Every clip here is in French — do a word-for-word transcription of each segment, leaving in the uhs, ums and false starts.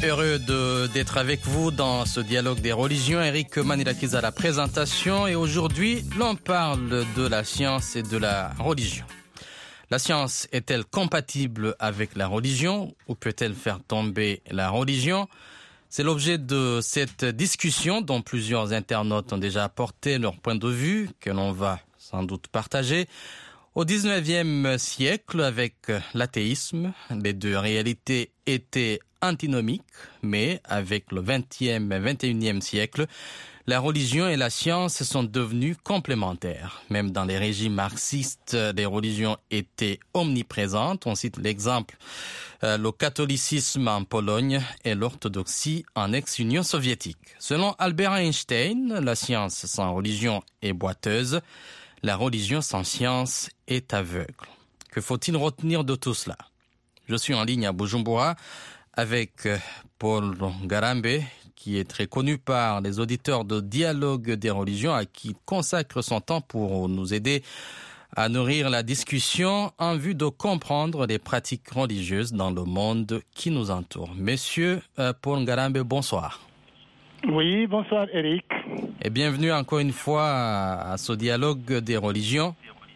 Heureux de, d'être avec vous dans ce dialogue des religions. Eric Manilakis à la présentation et aujourd'hui, l'on parle de la science et de la religion. La science est-elle compatible avec la religion ou peut-elle faire tomber la religion? C'est l'objet de cette discussion dont plusieurs internautes ont déjà apporté leur point de vue, que l'on va sans doute partager. Au dix-neuvième siècle, avec l'athéisme, les deux réalités étaient antinomiques, mais avec le vingtième et vingt et unième siècle, la religion et la science sont devenues complémentaires. Même dans les régimes marxistes, les religions étaient omniprésentes. On cite l'exemple, euh, le catholicisme en Pologne et l'orthodoxie en ex-Union soviétique. Selon Albert Einstein, la science sans religion est boiteuse. La religion sans science est aveugle. Que faut-il retenir de tout cela? Je suis en ligne à Bujumbura avec Paul Ngarambe, qui est très connu par les auditeurs de Dialogue des religions, à qui consacre son temps pour nous aider à nourrir la discussion en vue de comprendre les pratiques religieuses dans le monde qui nous entoure. Monsieur Paul Ngarambe, bonsoir. Oui, bonsoir Eric. Et bienvenue encore une fois à ce dialogue des religions.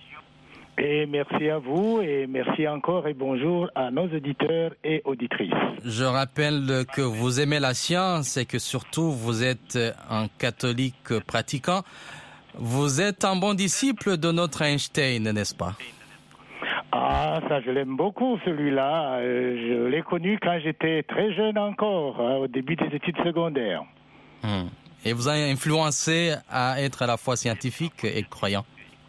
Et merci à vous et merci encore et bonjour à nos auditeurs et auditrices. Je rappelle que vous aimez la science et que surtout vous êtes un catholique pratiquant. Vous êtes un bon disciple de notre Einstein, n'est-ce pas? Ah, ça je l'aime beaucoup celui-là. Je l'ai connu quand j'étais très jeune encore, hein, au début des études secondaires. Hum. Et vous avez influencé à être à la fois scientifique et croyant?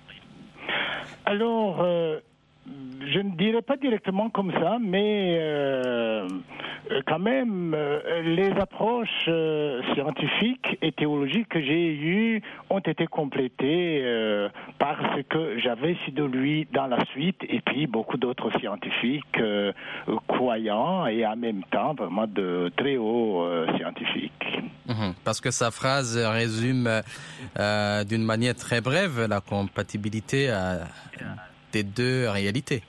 Alors, euh, je ne dirais pas directement comme ça, mais euh, quand même, euh, les approches euh, scientifiques et théologiques que j'ai eues ont été complétées euh, par ce que j'avais su de lui dans la suite, et puis beaucoup d'autres scientifiques euh, croyants et en même temps vraiment de très hauts euh, scientifiques. Mmh, parce que sa phrase résume euh, d'une manière très brève la compatibilité euh, des deux réalités.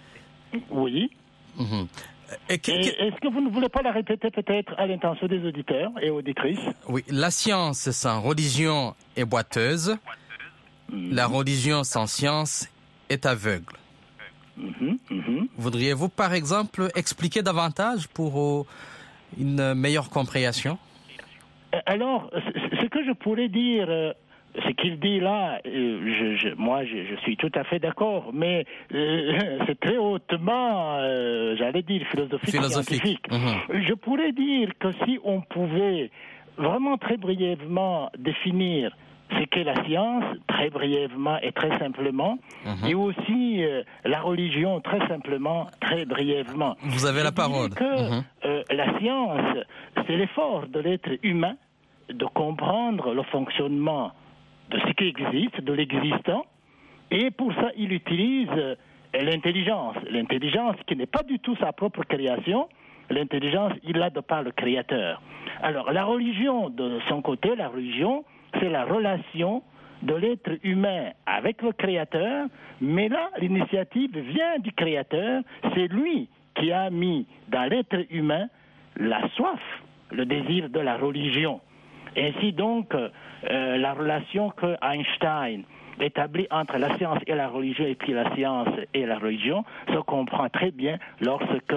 Oui. Mmh. Et que, et que... Est-ce que vous ne voulez pas la répéter peut-être à l'intention des auditeurs et auditrices? Oui, la science sans religion est boiteuse, mmh. La religion sans science est aveugle. Mmh, mmh. Voudriez-vous par exemple expliquer davantage pour une meilleure compréhension? Alors, ce que je pourrais dire, ce qu'il dit là, je, je, moi je, je suis tout à fait d'accord, mais euh, c'est très hautement, euh, j'allais dire, philosophique, philosophique. scientifique. Mm-hmm. Je pourrais dire que si on pouvait vraiment très brièvement définir ce qu'est la science, très brièvement et très simplement, mm-hmm. et aussi euh, la religion, très simplement, très brièvement. Vous avez la parole. Que mm-hmm. euh, la science, c'est l'effort de l'être humain de comprendre le fonctionnement de ce qui existe, de l'existant, et pour ça, il utilise euh, l'intelligence. L'intelligence qui n'est pas du tout sa propre création, l'intelligence, il l'a de par le Créateur. Alors, la religion, de son côté, la religion, c'est la relation de l'être humain avec le Créateur, mais là, l'initiative vient du Créateur, c'est lui qui a mis dans l'être humain la soif, le désir de la religion. Ainsi donc, euh, la relation que Einstein établit entre la science et la religion, et puis la science et la religion, se comprend très bien lorsque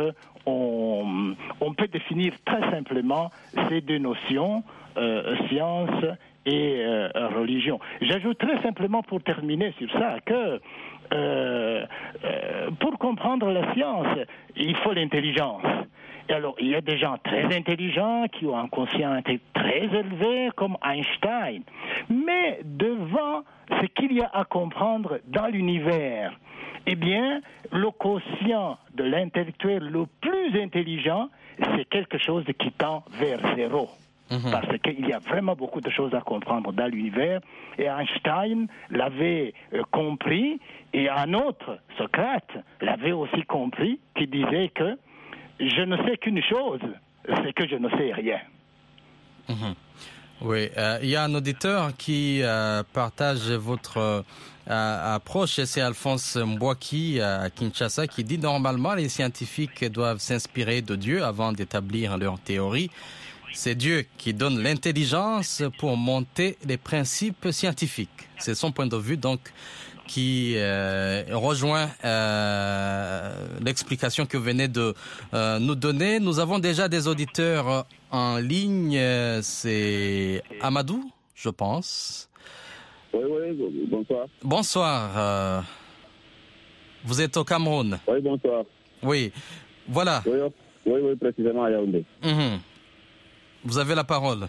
on, on peut définir très simplement ces deux notions, euh, science et euh, religion. J'ajoute très simplement pour terminer sur ça que euh, euh, pour comprendre la science, il faut l'intelligence. Et alors, il y a des gens très intelligents qui ont un quotient très élevé comme Einstein. Mais devant ce qu'il y a à comprendre dans l'univers, eh bien, le quotient de l'intellectuel le plus intelligent, c'est quelque chose qui tend vers zéro. Mmh. Parce qu'il y a vraiment beaucoup de choses à comprendre dans l'univers. Et Einstein l'avait euh, compris, et un autre, Socrate, l'avait aussi compris, qui disait que je ne sais qu'une chose, c'est que je ne sais rien. Mmh. Oui, euh, il y a un auditeur qui euh, partage votre euh, approche, c'est Alphonse Mbouaki à Kinshasa, qui dit normalement les scientifiques doivent s'inspirer de Dieu avant d'établir leur théorie. C'est Dieu qui donne l'intelligence pour monter les principes scientifiques. C'est son point de vue, donc, qui euh, rejoint euh, l'explication que vous venez de euh, nous donner. Nous avons déjà des auditeurs en ligne. C'est Amadou, je pense. Oui, oui, bonsoir. Bonsoir. Euh, vous êtes au Cameroun. Oui, bonsoir. Oui, voilà. Oui, oui, oui, précisément à Yaoundé. Mmh. Vous avez la parole.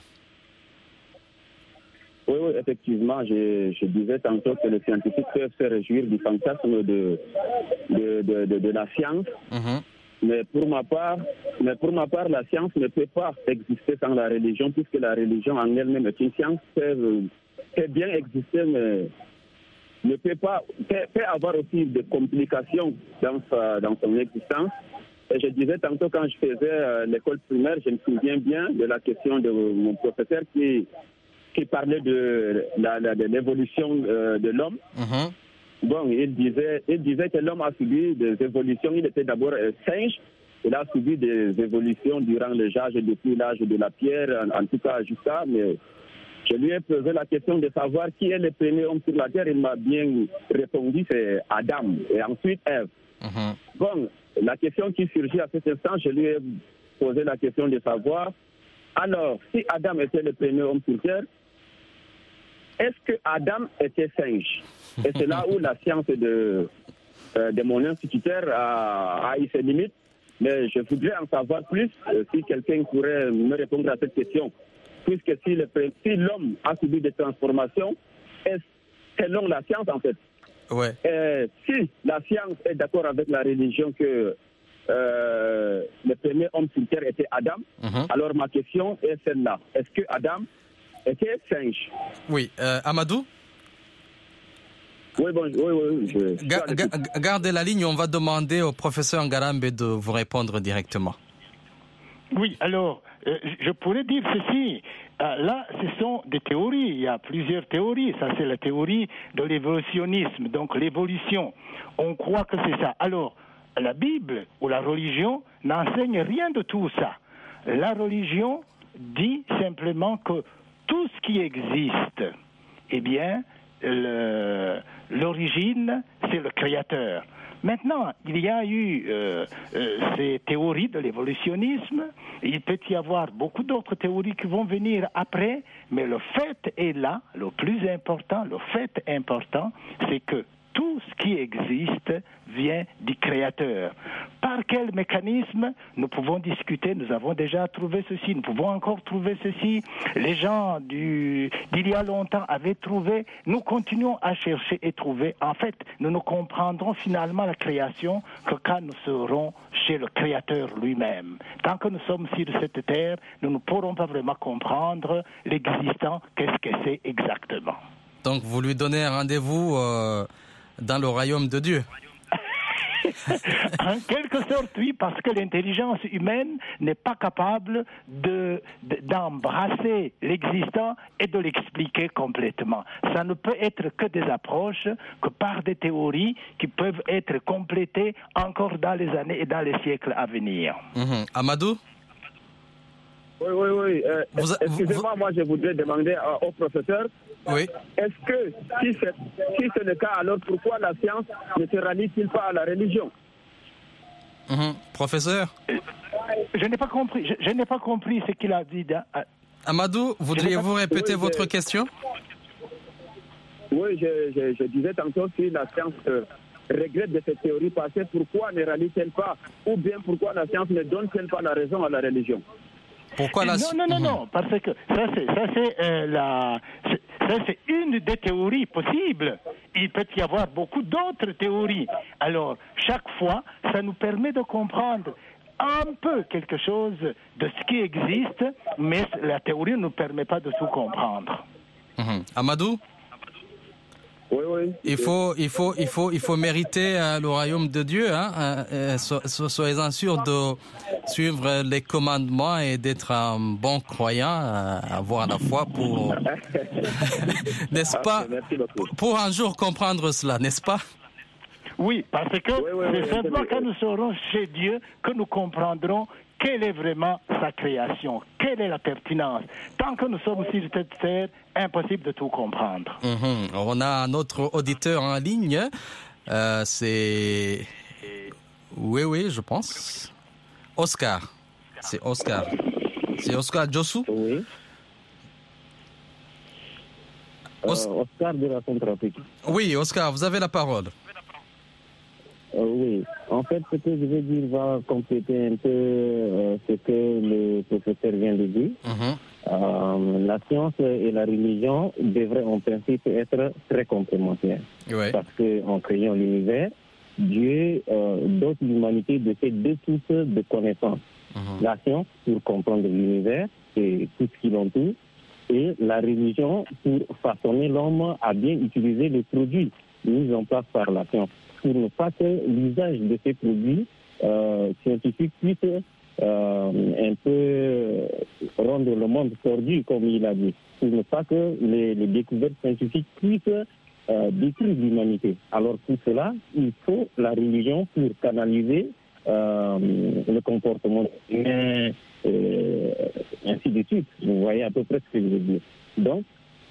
Oui, oui, effectivement, je, je disais tantôt que les scientifiques peuvent se réjouir du fantasme de, de, de, de, de la science. Mmh. Mais pour ma part, mais pour ma part, la science ne peut pas exister sans la religion, puisque la religion en elle-même est une science qui peut, peut bien exister, mais ne peut pas peut, peut avoir aussi des complications dans sa, dans son existence. Et je disais tantôt quand je faisais euh, l'école primaire, je me souviens bien de la question de mon professeur qui qui parlait de, la, la, de l'évolution euh, de l'homme. Mmh. Bon, il disait, il disait que l'homme a subi des évolutions. Il était d'abord un singe. Il a subi des évolutions durant les âges, depuis l'âge de la pierre, en, en tout cas jusqu'à. Mais je lui ai posé la question de savoir qui est le premier homme sur la terre. Il m'a bien répondu, c'est Adam. Et ensuite Ève. Mmh. Bon, la question qui surgit à cet instant, je lui ai posé la question de savoir, alors, si Adam était le premier homme sur terre, est-ce que Adam était singe? Et c'est là où la science de, euh, de mon instituteur a, a eu ses limites. Mais je voudrais en savoir plus, euh, si quelqu'un pourrait me répondre à cette question. Puisque si, le, si l'homme a subi des transformations, est selon la science en fait. Ouais. Et si la science est d'accord avec la religion que euh, le premier homme sur terre était Adam, mm-hmm. alors ma question est celle-là. Est-ce que Adam était singe? Oui. Euh, Amadou? Oui, bon, oui, oui. Je, Ga- ga- gardez la ligne, on va demander au professeur Ngarambe de vous répondre directement. Oui, alors, euh, je pourrais dire ceci. Euh, là, ce sont des théories. Il y a plusieurs théories. Ça, c'est la théorie de l'évolutionnisme, donc l'évolution. On croit que c'est ça. Alors, la Bible ou la religion n'enseigne rien de tout ça. La religion dit simplement que tout ce qui existe, eh bien, le, l'origine, c'est le Créateur. Maintenant, il y a eu euh, euh, ces théories de l'évolutionnisme. Il peut y avoir beaucoup d'autres théories qui vont venir après, mais le fait est là, le plus important, le fait important, c'est que tout ce qui existe vient du Créateur. Par quel mécanisme? Nous pouvons discuter, nous avons déjà trouvé ceci, nous pouvons encore trouver ceci. Les gens du, d'il y a longtemps avaient trouvé, nous continuons à chercher et trouver. En fait, nous ne comprendrons finalement la création que quand nous serons chez le Créateur lui-même. Tant que nous sommes sur cette terre, nous ne pourrons pas vraiment comprendre l'existant, qu'est-ce que c'est exactement. Donc vous lui donnez un rendez-vous euh, dans le royaume de Dieu? En quelque sorte, oui, parce que l'intelligence humaine n'est pas capable de, de, d'embrasser l'existant et de l'expliquer complètement. Ça ne peut être que des approches, que par des théories qui peuvent être complétées encore dans les années et dans les siècles à venir. Mmh. Amadou? Oui, oui, oui. Euh, vous, excusez-moi, vous... moi je voudrais demander euh, au professeur, oui. Est-ce que, si c'est, si c'est le cas, alors pourquoi la science ne se rallie-t-il pas à la religion? Mmh. Professeur? Je n'ai pas compris, je, je n'ai pas compris ce qu'il a dit. Dans... Amadou, voudriez-vous répéter oui, votre je... question? Oui, je, je, je disais tantôt si la science euh, regrette de cette théorie passée, pourquoi ne rallie-t-elle pas? Ou bien pourquoi la science ne donne-t-elle pas la raison à la religion? Pourquoi la... Non, non, non, non, parce que ça c'est, ça c'est euh, la, c'est, ça c'est une des théories possibles. Il peut y avoir beaucoup d'autres théories. Alors, chaque fois, ça nous permet de comprendre un peu quelque chose de ce qui existe, mais la théorie ne nous permet pas de tout comprendre. Mmh. Amadou? Oui, oui. Il faut, il faut, il faut, il faut mériter euh, le royaume de Dieu. Hein, euh, so, so, soyez-en sûrs de suivre les commandements et d'être un bon croyant, euh, avoir la foi pour, n'est-ce pas, pour un jour comprendre cela, n'est-ce pas? Oui, parce que oui, oui, c'est oui, simplement oui. quand nous serons chez Dieu que nous comprendrons quelle est vraiment sa création, quelle est la pertinence. Tant que nous sommes sur cette terre, impossible de tout comprendre. Mm-hmm. On a un autre auditeur en ligne. Euh, c'est... Oui, oui, je pense. Oscar. C'est Oscar. C'est Oscar Jossou? Oui. Os... Euh, Oscar de la Centrafrique. Oui, Oscar, vous avez la parole. Euh, oui, en fait, ce que je veux dire va compléter un peu euh, ce que le professeur vient de dire. Mm-hmm. Euh, la science et la religion devraient en principe être très complémentaires. Oui. Parce qu'en créant l'univers, Dieu euh, dote l'humanité de ces deux sources de connaissances. Mm-hmm. La science pour comprendre l'univers et tout ce qui l'entoure, et la religion pour façonner l'homme à bien utiliser les produits mis en place par la science, pour ne pas que l'usage de ces produits euh, scientifiques puisse euh, un peu rendre le monde tordu, comme il a dit, pour ne pas que les, les découvertes scientifiques puissent euh, détruire l'humanité. Alors pour cela, il faut la religion pour canaliser euh, le comportement humain, euh, ainsi de suite. Vous voyez à peu près ce que je veux dire. Donc,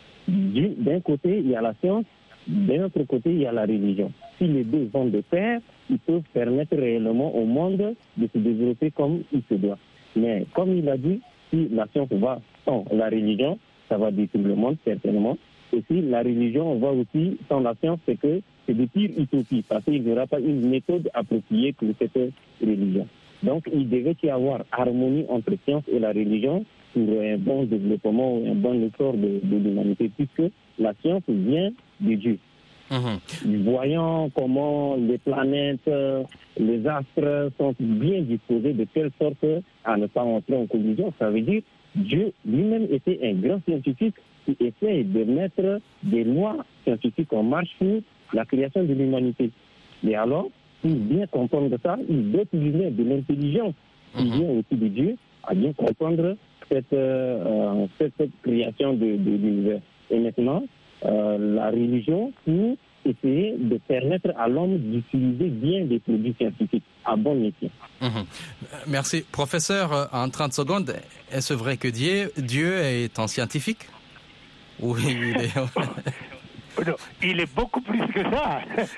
d'un côté, il y a la science, d'un autre côté, il y a la religion. Si les deux vont de pair, ils peuvent permettre réellement au monde de se développer comme il se doit. Mais comme il a dit, si la science va sans la religion, ça va détruire le monde, certainement. Et si la religion va aussi sans la science, c'est que c'est de pire utopie, parce qu'il n'y aura pas une méthode appropriée pour cette religion. Donc, il devait y avoir harmonie entre science et la religion pour un bon développement, un bon essor de, de l'humanité, puisque la science vient de Dieu. Mmh. Voyant comment les planètes, les astres sont bien disposés de telle sorte à ne pas entrer en collision, ça veut dire Dieu lui-même était un grand scientifique qui essaie de mettre des lois scientifiques en marche pour la création de l'humanité. Et alors, pour bien comprendre ça, il doit utiliser de l'intelligence qui vient aussi de Dieu à bien comprendre cette, euh, cette, cette création de, de l'univers. Et maintenant, euh, la religion pour essayer de permettre à l'homme d'utiliser bien des produits scientifiques à bon escient. Mmh. Merci. Professeur, en trente secondes, est-ce vrai que Dieu, Dieu est un scientifique? Oui, il est... Non, il est beaucoup plus que ça.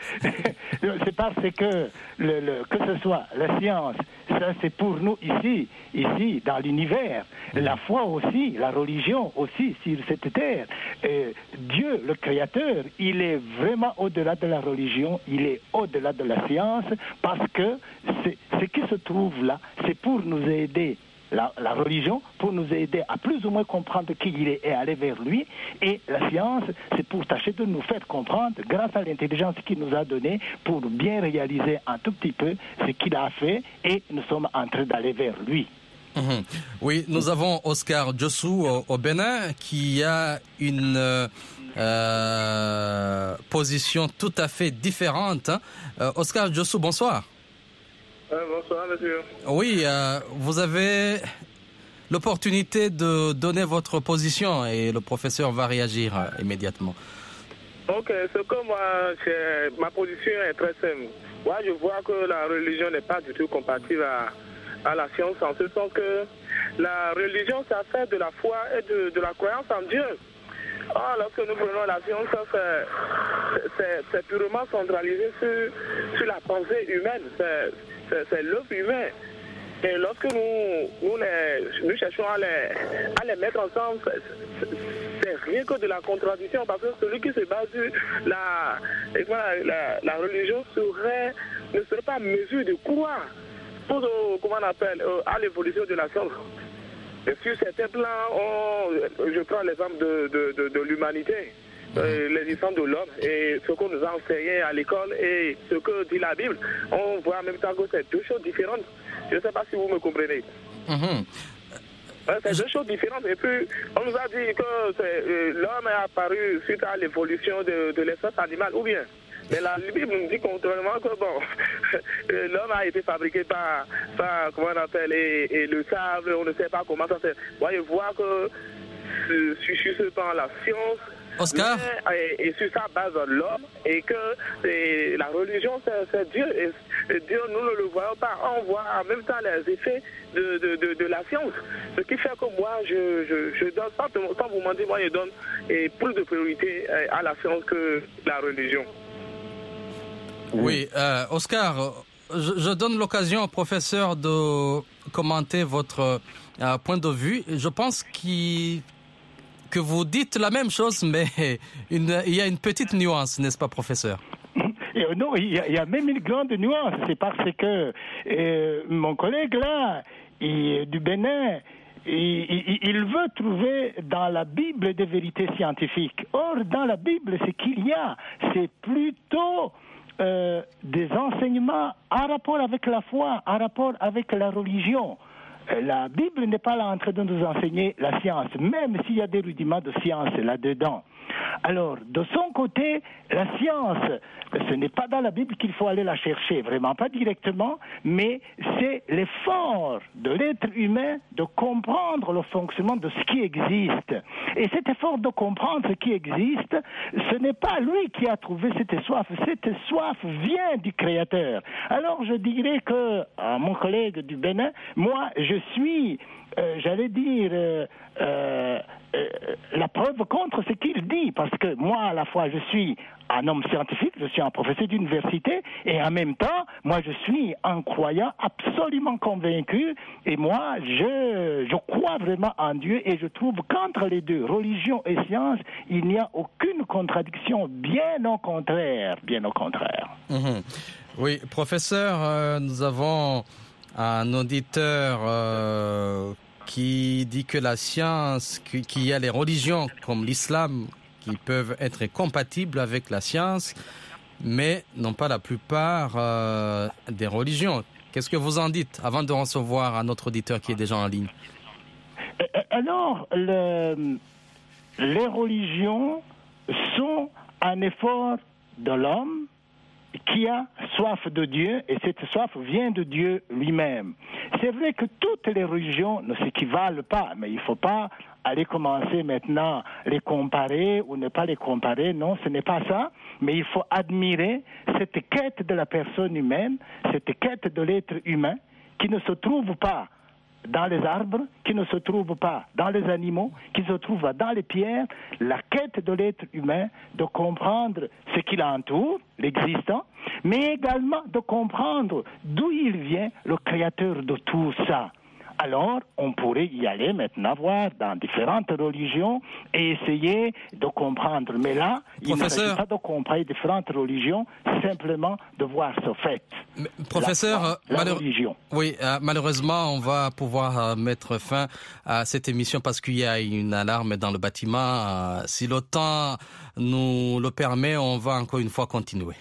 C'est parce que le, le, que ce soit la science, ça c'est pour nous ici, ici dans l'univers. La foi aussi, la religion aussi sur cette terre. Et Dieu, le Créateur, il est vraiment au-delà de la religion, il est au-delà de la science, parce que c'est, ce qui se trouve là, c'est pour nous aider. La, la religion pour nous aider à plus ou moins comprendre qui il est et aller vers lui. Et la science, c'est pour tâcher de nous faire comprendre, grâce à l'intelligence qu'il nous a donnée, pour bien réaliser un tout petit peu ce qu'il a fait et nous sommes en train d'aller vers lui. Mmh. Oui, nous avons Oscar Jossou au, au Bénin qui a une euh, position tout à fait différente. Euh, Oscar Jossou, bonsoir. Euh, bonsoir, monsieur. Oui, euh, vous avez l'opportunité de donner votre position et le professeur va réagir euh, immédiatement. Ok, ce que moi, ma position est très simple. Moi, je vois que la religion n'est pas du tout compatible à, à la science, en ce sens que la religion, ça fait de la foi et de, de la croyance en Dieu. Ah, lorsque nous prenons la science, c'est, c'est, c'est purement centralisé sur, sur la pensée humaine. C'est, C'est, c'est l'œuvre humaine. Et lorsque nous, nous, les, nous cherchons à les, à les mettre ensemble, c'est, c'est, c'est rien que de la contradiction, parce que celui qui se base sur la, la, la, la religion serait, ne serait pas en mesure de croire pour, comment on appelle, à l'évolution de la science. Et sur certains plans, on, je prends l'exemple de, de, de, de l'humanité. Euh, l'existence de l'homme et ce qu'on nous a enseigné à l'école et ce que dit la Bible, on voit en même temps que c'est deux choses différentes. Je ne sais pas si vous me comprenez. Mmh. Ouais, c'est deux choses différentes. Et puis, on nous a dit que euh, l'homme est apparu suite à l'évolution de, de l'espèce animale, ou bien. Mais la Bible nous dit contrairement que bon, l'homme a été fabriqué par, par comment on appelle, et, et le sable, on ne sait pas comment ça se... Voyez, voir que euh, sur ce temps, la science... Oscar et, et sur sa base l'homme, et que et la religion c'est Dieu, et, et Dieu nous ne le voyons pas, on voit en même temps les effets de, de, de, de la science, ce qui fait que moi je, je, je donne, sans, sans vous mentir, moi je donne et plus de priorité à la science que la religion. Oui, euh, Oscar, je, je donne l'occasion au professeur de commenter votre euh, point de vue. Je pense qu'il que vous dites la même chose, mais une, il y a une petite nuance, n'est-ce pas, professeur? Et non, il y, a, il y a même une grande nuance. C'est parce que euh, mon collègue là, il, du Bénin, il, il, il veut trouver dans la Bible des vérités scientifiques. Or, dans la Bible, ce qu'il y a, c'est plutôt euh, des enseignements en rapport avec la foi, en rapport avec la religion. La Bible n'est pas là en train de nous enseigner la science, même s'il y a des rudiments de science là-dedans. Alors, de son côté, la science, ce n'est pas dans la Bible qu'il faut aller la chercher, vraiment pas directement, mais c'est l'effort de l'être humain de comprendre le fonctionnement de ce qui existe. Et cet effort de comprendre ce qui existe, ce n'est pas lui qui a trouvé cette soif, cette soif vient du Créateur. Alors, je dirais que, à mon collègue du Bénin, moi, je suis, euh, j'allais dire, euh, euh, euh, la preuve contre ce qu'il dit, parce que moi, à la fois, je suis un homme scientifique, je suis un professeur d'université, et en même temps, moi, je suis un croyant absolument convaincu, et moi, je, je crois vraiment en Dieu, et je trouve qu'entre les deux, religion et science, il n'y a aucune contradiction, bien au contraire, bien au contraire. Mmh. Oui, professeur, euh, nous avons un auditeur euh, qui dit que la science, qu'il y a les religions comme l'islam qui peuvent être compatibles avec la science, mais non pas la plupart euh, des religions. Qu'est-ce que vous en dites avant de recevoir un autre auditeur qui est déjà en ligne? Alors, le, les religions sont un effort de l'homme qui a soif de Dieu, et cette soif vient de Dieu lui-même. C'est vrai que toutes les religions ne s'équivalent pas, mais il ne faut pas aller commencer maintenant à les comparer ou ne pas les comparer. Non, ce n'est pas ça, mais il faut admirer cette quête de la personne humaine, cette quête de l'être humain qui ne se trouve pas dans les arbres, qui ne se trouvent pas dans les animaux, qui se trouvent dans les pierres, la quête de l'être humain, de comprendre ce qui l'entoure, l'existant, mais également de comprendre d'où il vient, le créateur de tout ça. Alors, on pourrait y aller maintenant, voir dans différentes religions et essayer de comprendre. Mais là, Professeur, il ne s'agit pas de comprendre différentes religions, simplement de voir ce fait. Mais, professeur, la, la malheure... religion. Oui, euh, malheureusement, on va pouvoir euh, mettre fin à cette émission parce qu'il y a une alarme dans le bâtiment. Euh, si le temps nous le permet, on va encore une fois continuer.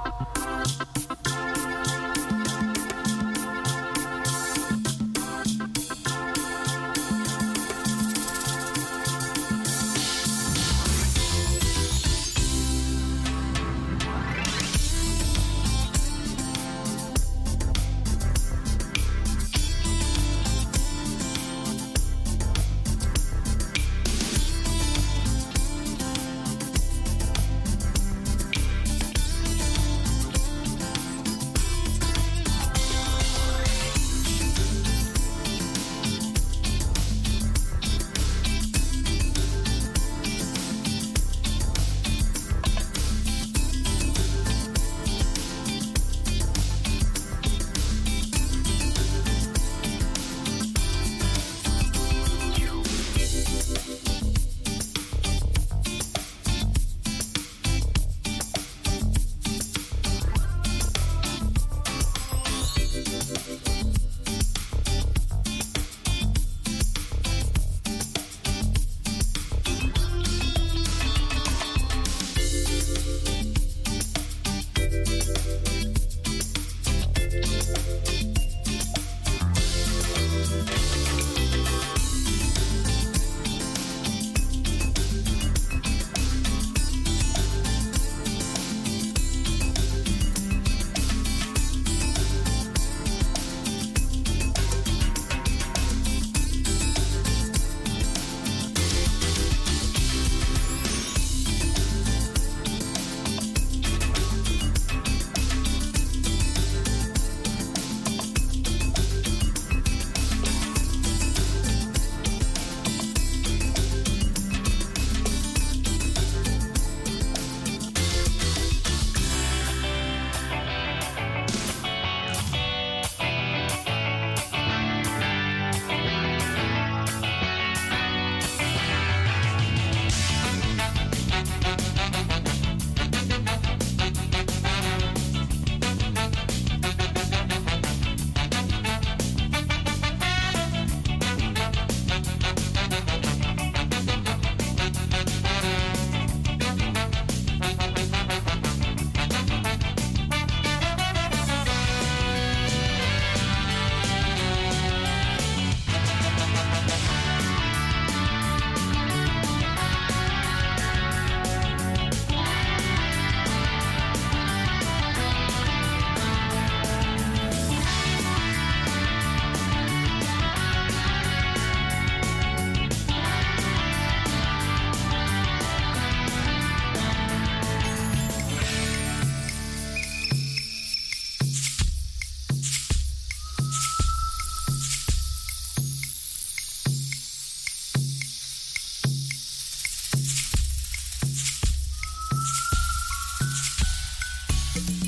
Thank you.